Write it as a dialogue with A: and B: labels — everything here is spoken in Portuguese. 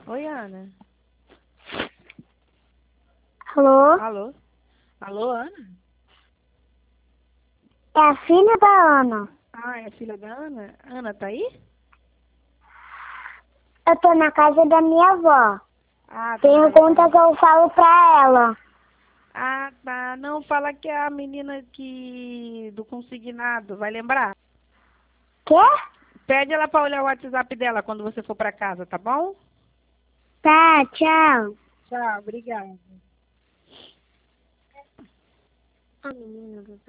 A: Oi, Ana.
B: Alô?
A: Alô? Alô, Ana?
B: É a filha da Ana.
A: Ah, é a filha da Ana? Ana, tá aí?
B: Eu tô na casa da minha avó.
A: Ah, tá na casa da
B: Pergunta que eu falo pra ela.
A: Ah, tá. Não, fala que é a menina que do consignado, vai lembrar?
B: Quê?
A: Pede ela pra olhar o WhatsApp dela quando você for pra casa, tá bom?
B: Tá, tchau.
A: Tchau, obrigada.
B: A menina do